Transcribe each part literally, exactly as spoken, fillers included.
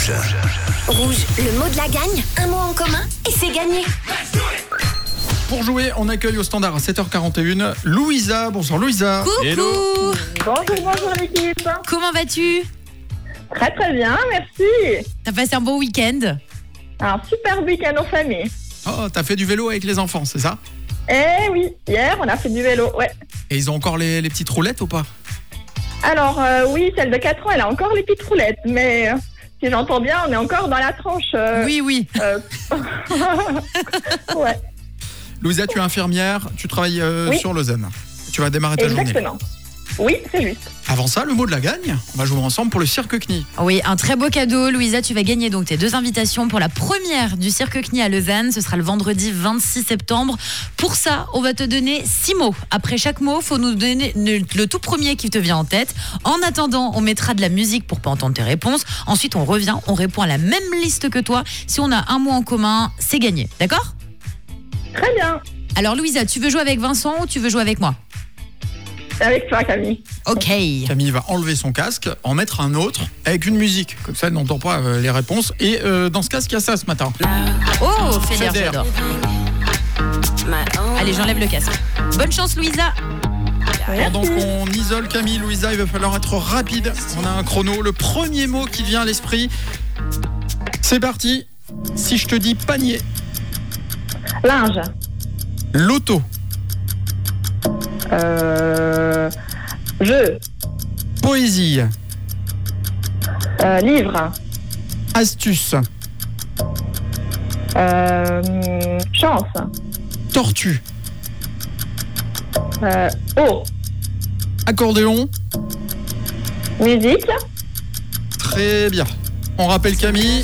Rouge. Rouge, le mot de la gagne, un mot en commun et c'est gagné. Pour jouer, on accueille au standard à sept heures quarante et une Louisa. Bonsoir Louisa. Coucou. Hello. Bonjour, bonjour l'équipe. Comment vas-tu? Très très bien, merci. T'as passé un bon week-end? Un super week-end en famille. Oh, t'as fait du vélo avec les enfants, c'est ça? Eh oui, hier on a fait du vélo, ouais. Et ils ont encore les, les petites roulettes ou pas? Alors euh, oui, celle de quatre ans, elle a encore les petites roulettes, mais euh, si j'entends bien, on est encore dans la tranche. euh, Oui, oui. euh, ouais, Louisa, tu es infirmière, tu travailles euh, Oui. sur Lausanne. Tu vas démarrer ta journée. exactement. Oui, c'est juste. Avant ça, le mot de la gagne, on va jouer ensemble pour le cirque C N I. Oui, un très beau cadeau. Louisa, tu vas gagner donc tes deux invitations pour la première du Cirque C N I à Lausanne. Ce sera le vendredi vingt-six septembre. Pour ça, on va te donner six mots. Après chaque mot, il faut nous donner le tout premier qui te vient en tête. En attendant, on mettra de la musique pour pas entendre tes réponses. Ensuite, on revient, on répond à la même liste que toi. Si on a un mot en commun, c'est gagné. D'accord? Très bien. Alors Louisa, tu veux jouer avec Vincent ou tu veux jouer avec moi? Avec toi, Camille. Ok. Camille va enlever son casque, en mettre un autre avec une musique. Comme ça, elle n'entend pas euh, les réponses. Et euh, dans ce casque, il y a ça ce matin. Oh, Feder, Feder. j'adore. Allez, j'enlève le casque. Bonne chance, Louisa. Pendant qu'on isole Camille, Louisa, il va falloir être rapide. On a un chrono. Le premier mot qui vient à l'esprit, c'est parti. Si je te dis panier, Linge. loto, Euh, jeu. poésie, Euh, livre. astuce, Euh, chance. tortue, Euh, eau. accordéon. Musique. Très bien. On rappelle Camille.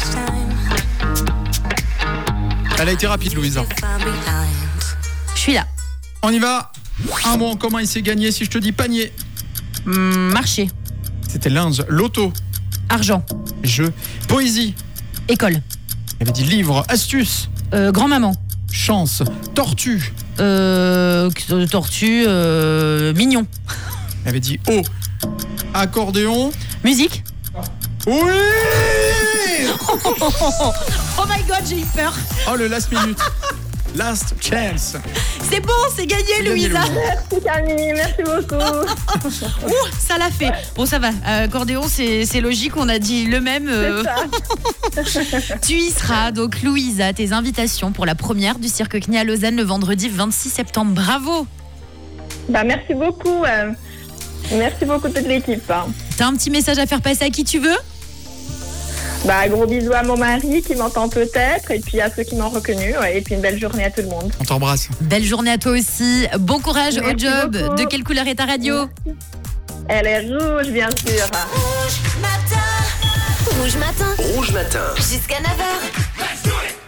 Elle a été rapide, Louisa. Je suis là. On y va. Un mot en commun, il s'est gagné. Si je te dis panier, Hum, marché. c'était linge. Loto, Argent. jeu, poésie. École. Elle avait dit livre, astuce, Euh, grand-maman. chance, tortue. Euh, tortue. Euh, mignon. Elle avait dit eau, accordéon. Musique. Oui. Oh my god, j'ai eu peur. Oh, le last minute. Last chance. C'est bon, c'est gagné, C'est gagné, Louisa. Louisa. Merci Camille, merci beaucoup. Ouh, ça l'a fait. Bon, ça va. Euh, accordéon, c'est, c'est logique. On a dit le même. euh. C'est ça. Tu y seras. Donc, Louisa, tes invitations pour la première du Cirque C N I à Lausanne le vendredi vingt-six septembre. Bravo. Bah, merci beaucoup. euh, merci beaucoup toute l'équipe. hein. T'as un petit message à faire passer à qui tu veux? Bah, gros bisous à mon mari qui m'entend peut-être, et puis à ceux qui m'ont reconnu, ouais, et puis une belle journée à tout le monde. On t'embrasse. Belle journée à toi aussi. Bon courage au Merci job. beaucoup. De quelle couleur est ta radio? Elle est rouge, bien sûr. Rouge matin, Rouge matin. jusqu'à neuf heures.